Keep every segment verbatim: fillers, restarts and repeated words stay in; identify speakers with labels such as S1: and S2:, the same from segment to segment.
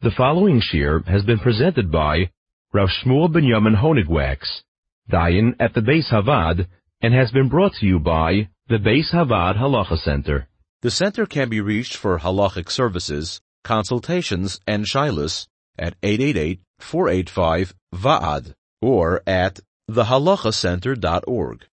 S1: The following shir has been presented by Rav Shmuel Binyamin Honigwax, Dayan at the Beis Havad, and has been brought to you by the Beis Havad Halacha Center.
S2: The center can be reached for halachic services, consultations, and shilas at eight eight eight, four eight five, V A A D or at the halacha center dot org.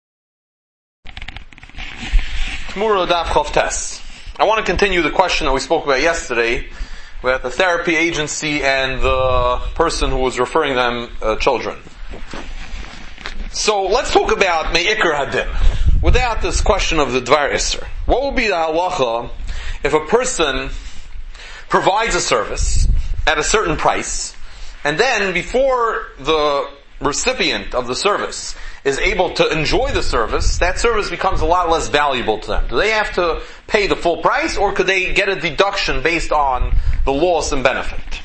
S3: Tmura Daf Chof Tes. I want to continue the question that we spoke about yesterday about the therapy agency and the person who was referring them uh, children. So let's talk about Me'ikr Hadin, without this question of the Dvar Isser. What would be the halacha if a person provides a service at a certain price, and then before the recipient of the service is able to enjoy the service, that service becomes a lot less valuable to them? Do they have to pay the full price, or could they get a deduction based on the loss and benefit?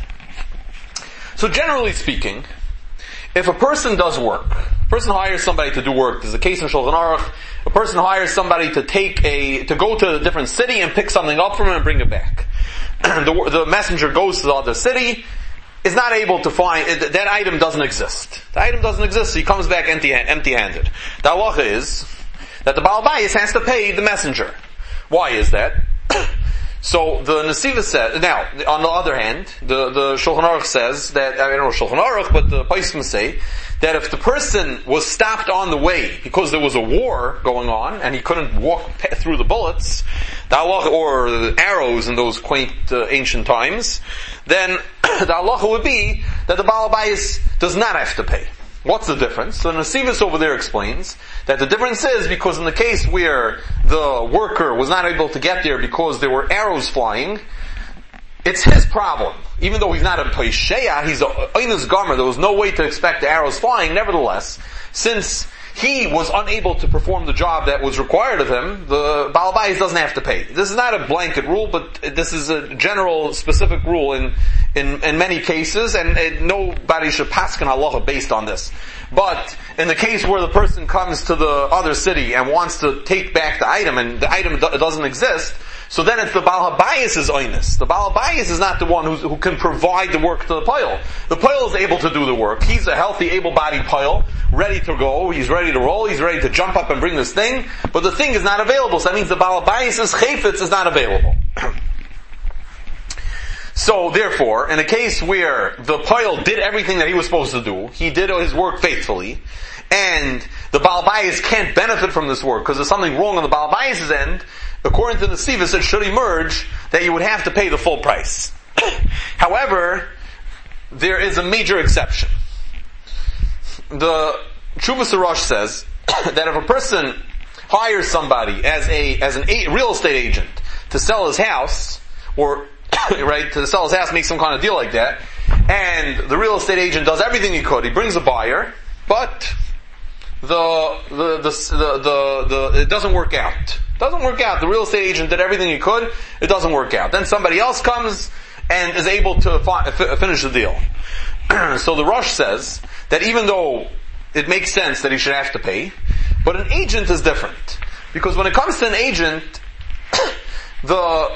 S3: So generally speaking, if a person does work, a person hires somebody to do work, there's a case in Shulchan Aruch, a person hires somebody to take a, to go to a different city and pick something up from him and bring it back. the, the messenger goes to the other city, is not able to find, that item doesn't exist. The item doesn't exist, so he comes back empty, empty-handed. The halacha is that the Baal Bayis has to pay the messenger. Why is that? So the Nesiva says, now, on the other hand, the, the Shulchan Aruch says that, I don't know Shulchan Aruch, but the Paiskim say, that if the person was stopped on the way because there was a war going on and he couldn't walk through the bullets, the halacha, or the arrows in those quaint uh, ancient times, then the halacha would be that the Baal Bayis does not have to pay. What's the difference? So Nesivis over there explains that the difference is because in the case where the worker was not able to get there because there were arrows flying, it's his problem. Even though he's not a Paisheya, he's a Einas Gomer, there was no way to expect the arrows flying. Nevertheless, since he was unable to perform the job that was required of him, the Baal Bayis doesn't have to pay. This is not a blanket rule, but this is a general, specific rule in in, in many cases, and, and nobody should paskin halacha based on this. But in the case where the person comes to the other city and wants to take back the item, and the item do- doesn't exist, so then it's the Baal HaBayis' oinus. The Baal HaBayis is not the one who's, who can provide the work to the Poil. The Poil is able to do the work. He's a healthy, able-bodied Poil, ready to go, he's ready to roll, he's ready to jump up and bring this thing, but the thing is not available, so that means the Baal HaBayis' chayfetz is not available. So therefore, in a case where the Poil did everything that he was supposed to do, he did his work faithfully, and the Baal Bayis can't benefit from this work because there's something wrong on the Baal Bayis' end, according to the Nesivis, it should emerge that you would have to pay the full price. However, there is a major exception. The Chuvas Arosh says that if a person hires somebody as a as an a, real estate agent to sell his house, or right, to sell his house, make some kind of deal like that, and the real estate agent does everything he could, he brings a buyer, but the the the the, the, the it doesn't work out. Doesn't work out. The real estate agent did everything he could. It doesn't work out. Then somebody else comes and is able to fi- f- finish the deal. So the Rosh says that even though it makes sense that he should have to pay, but an agent is different. Because when it comes to an agent, the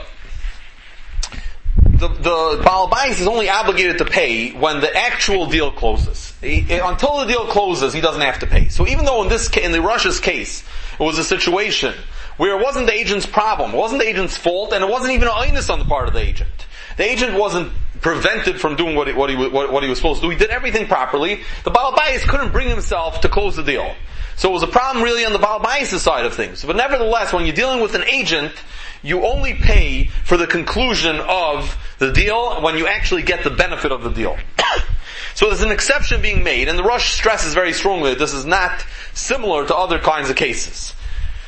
S3: the, the Baal Bayis is only obligated to pay when the actual deal closes. He, until the deal closes, he doesn't have to pay. So even though in this in the Rosh's case, it was a situation where it wasn't the agent's problem, it wasn't the agent's fault, and it wasn't even an onus on the part of the agent. The agent wasn't prevented from doing what he, what he, what, what he was supposed to do. He did everything properly. The Baal Bayis couldn't bring himself to close the deal. So it was a problem really on the Baal Bayis' side of things. But nevertheless, when you're dealing with an agent, you only pay for the conclusion of the deal when you actually get the benefit of the deal. So there's an exception being made, and the Rosh stresses very strongly that this is not similar to other kinds of cases.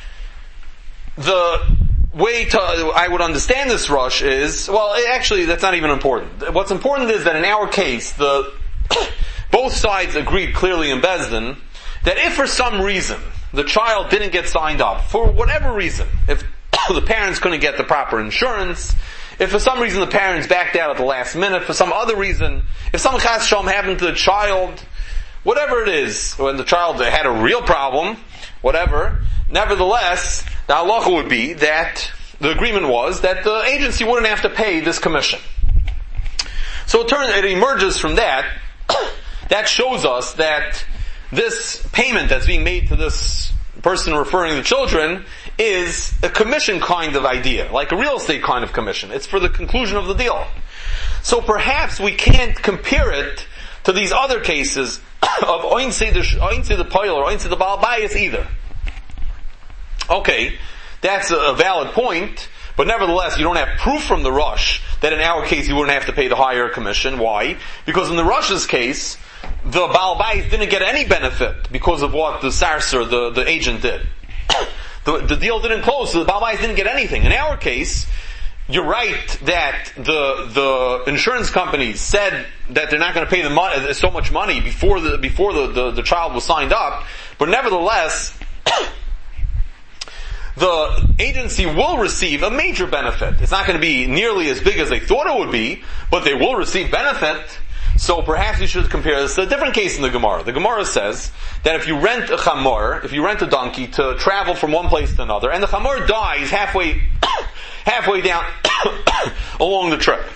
S3: The way to, I would understand this Rosh is, well, actually that's not even important. What's important is that in our case, the both sides agreed clearly in Beis Din that if for some reason the child didn't get signed up, for whatever reason, if the parents couldn't get the proper insurance, if for some reason the parents backed out at the last minute, for some other reason, if some chas shalom happened to the child, whatever it is, when the child had a real problem, whatever, nevertheless, the halacha would be that the agreement was that the agency wouldn't have to pay this commission. So it turns, it emerges from that, that shows us that this payment that's being made to this person referring to the children is a commission kind of idea, like a real estate kind of commission. It's for the conclusion of the deal. So perhaps we can't compare it to these other cases of oinse the poil or oinse the baal bayis either. Okay, that's a valid point, but nevertheless you don't have proof from the Rosh that in our case you wouldn't have to pay the higher commission. Why? Because in the Rosh's case, the baal bayis didn't get any benefit because of what the sarser, the, the agent, did. The, the deal didn't close, so the baal bayis didn't get anything. In our case, you're right that the the insurance companies said that they're not going to pay the money, so much money before the before the, the, the child was signed up, but nevertheless, the agency will receive a major benefit. It's not going to be nearly as big as they thought it would be, but they will receive benefit. So perhaps we should compare this to a different case in the Gemara. The Gemara says that if you rent a chamor, if you rent a donkey to travel from one place to another, and the chamor dies halfway, halfway down along the trip.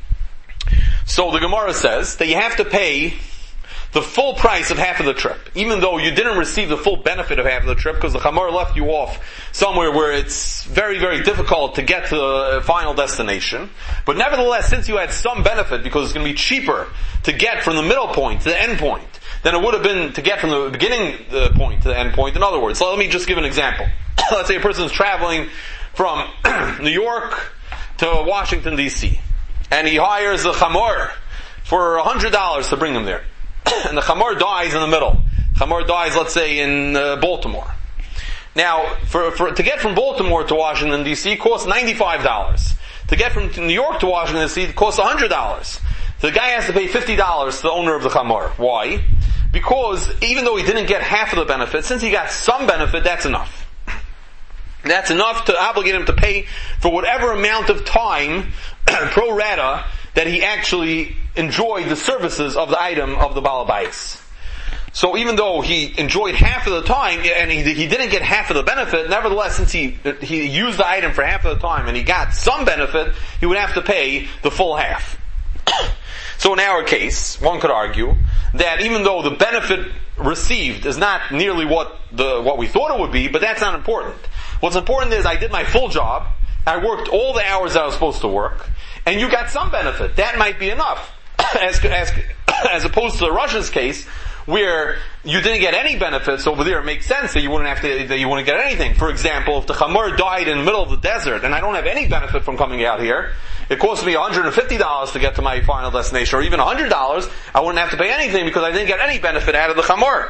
S3: So the Gemara says that you have to pay the full price of half of the trip, even though you didn't receive the full benefit of half of the trip, because the chamor left you off somewhere where it's very, very difficult to get to the final destination. But nevertheless, since you had some benefit, because it's going to be cheaper to get from the middle point to the end point than it would have been to get from the beginning point to the end point. In other words, so let me just give an example. Let's say a person is traveling from New York to Washington, D C, and he hires a chamor for one hundred dollars to bring him there. And the chamor dies in the middle. Chamor dies, let's say, in uh, Baltimore. Now, for, for to get from Baltimore to Washington, D C costs ninety-five dollars. To get from New York to Washington, D C it costs one hundred dollars. So the guy has to pay fifty dollars to the owner of the chamor. Why? Because even though he didn't get half of the benefit, since he got some benefit, that's enough. That's enough to obligate him to pay for whatever amount of time, pro rata, that he actually enjoyed the services of the item of the baal bayis. So even though he enjoyed half of the time, and he, he didn't get half of the benefit, nevertheless, since he he used the item for half of the time and he got some benefit, he would have to pay the full half. So in our case, one could argue that even though the benefit received is not nearly what the what we thought it would be, but that's not important. What's important is I did my full job, I worked all the hours I was supposed to work, and you got some benefit. That might be enough. As, as, as opposed to the Russia's case, where you didn't get any benefits over there, it makes sense that you wouldn't have to, that you wouldn't get anything. For example, if the chamor died in the middle of the desert, and I don't have any benefit from coming out here, it cost me one hundred fifty dollars to get to my final destination, or even one hundred dollars, I wouldn't have to pay anything because I didn't get any benefit out of the chamor.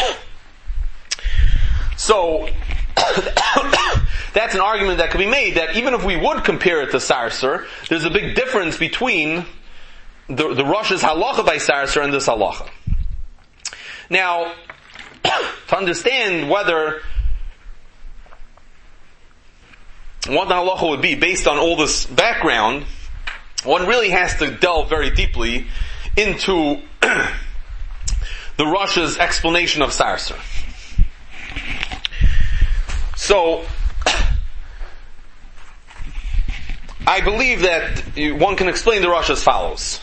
S3: So, that's an argument that could be made, that even if we would compare it to sarser, there's a big difference between the, the Rosh's halacha by sarser and this halacha. Now, to understand whether what the halacha would be based on all this background, one really has to delve very deeply into the Rosh's explanation of sarser. So, I believe that one can explain the Rosh as follows.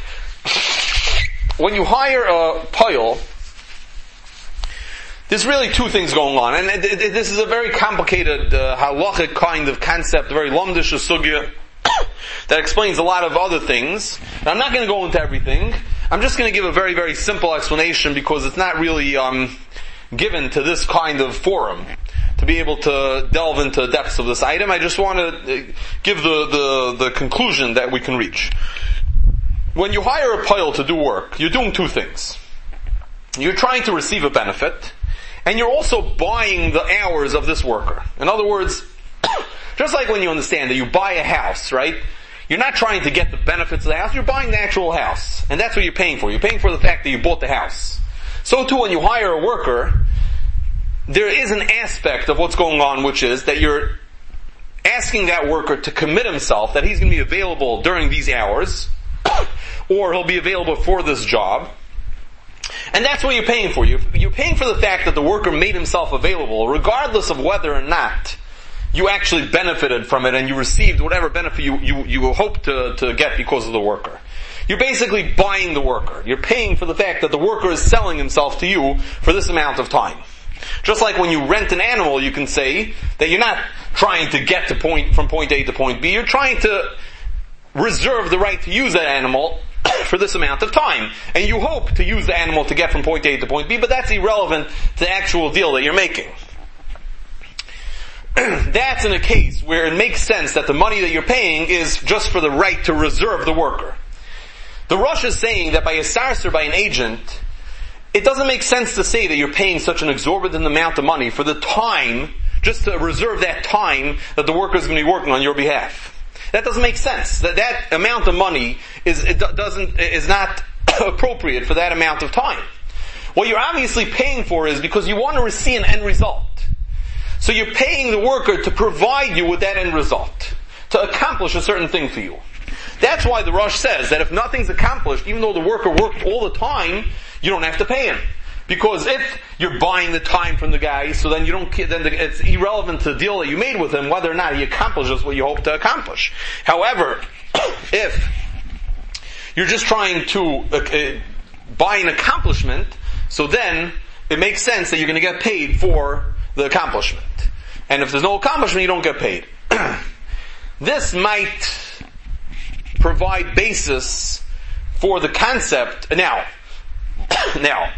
S3: When you hire a poil, there's really two things going on, and it, it, it, this is a very complicated uh, halachic kind of concept, a very lumdish sugya that explains a lot of other things. And I'm not going to go into everything. I'm just going to give a very, very simple explanation because it's not really um, given to this kind of forum to be able to delve into the depths of this item. I just want to give the, the, the conclusion that we can reach. When you hire a poil to do work, you're doing two things. You're trying to receive a benefit, and you're also buying the hours of this worker. In other words, just like when you understand that you buy a house, right? You're not trying to get the benefits of the house, you're buying the actual house. And that's what you're paying for. You're paying for the fact that you bought the house. So too, when you hire a worker, there is an aspect of what's going on, which is that you're asking that worker to commit himself, that he's going to be available during these hours, or he'll be available for this job. And that's what you're paying for. You're paying for the fact that the worker made himself available, regardless of whether or not you actually benefited from it and you received whatever benefit you, you, you hope to, to get because of the worker. you're basically buying the worker. You're paying for the fact that the worker is selling himself to you for this amount of time. Just like when you rent an animal, you can say that you're not trying to get to point, from point A to point B, you're trying to reserve the right to use that animal for this amount of time. And you hope to use the animal to get from point A to point B, but that's irrelevant to the actual deal that you're making. That's in a case where it makes sense that the money that you're paying is just for the right to reserve the worker. The Rosh is saying that by a sarser, by an agent, it doesn't make sense to say that you're paying such an exorbitant amount of money for the time, just to reserve that time that the worker is going to be working on your behalf. That doesn't make sense. That that amount of money is it doesn't is not appropriate for that amount of time. What you're obviously paying for is because you want to see an end result. So you're paying the worker to provide you with that end result, to accomplish a certain thing for you. That's why the Rosh says that if nothing's accomplished, even though the worker worked all the time, you don't have to pay him. Because if you're buying the time from the guy, so then you don't, then the, it's irrelevant to the deal that you made with him, whether or not he accomplishes what you hope to accomplish. However, if you're just trying to uh, buy an accomplishment, so then it makes sense that you're going to get paid for the accomplishment. And if there's no accomplishment, you don't get paid. This might provide basis for the concept. Now, now,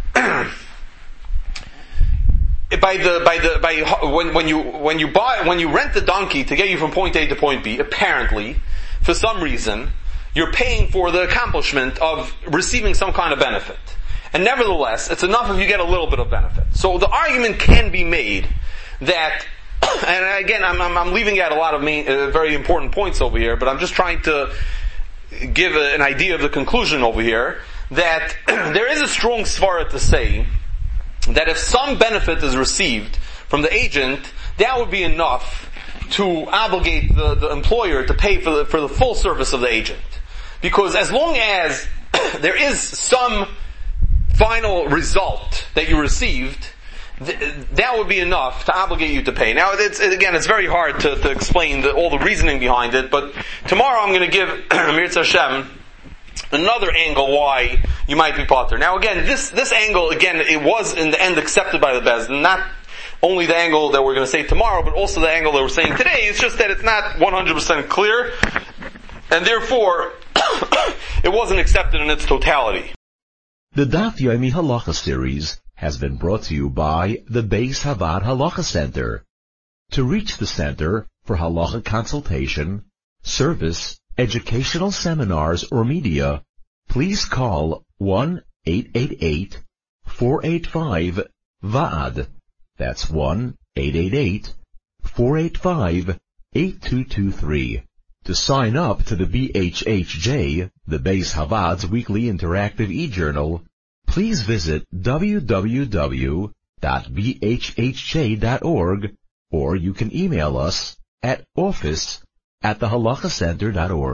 S3: by the by the by when when you when you buy when you rent the donkey to get you from point A to point B, apparently, for some reason, you're paying for the accomplishment of receiving some kind of benefit. And nevertheless, it's enough if you get a little bit of benefit. So the argument can be made that, and again, I'm, I'm, I'm leaving out a lot of main, uh, very important points over here, but I'm just trying to give a, an idea of the conclusion over here, that there is a strong svara to say that if some benefit is received from the agent, that would be enough to obligate the, the employer to pay for the, for the full service of the agent. Because as long as there is some final result that you received, th- that would be enough to obligate you to pay. Now, it's, again, it's very hard to, to explain the, all the reasoning behind it, but tomorrow I'm going to give Mirza Hashem another angle why you might be potter. Now, again, this this angle, again, it was in the end accepted by the Beis Din, not only the angle that we're going to say tomorrow, but also the angle that we're saying today. It's just that it's not one hundred percent clear, and therefore, it wasn't accepted in its totality.
S1: The Daf Yomi Halacha series has been brought to you by the Beis Havad Halacha Center. To reach the center for halacha consultation, service, educational seminars, or media, please call one eight eight eight, four eight five, V A D. That's one eight eight eight, four eight five, eight two two three. To sign up to the B H H J, the Beis Havad's weekly interactive e-journal, please visit w w w dot b h h j dot org, or you can email us at office at the halacha center dot org.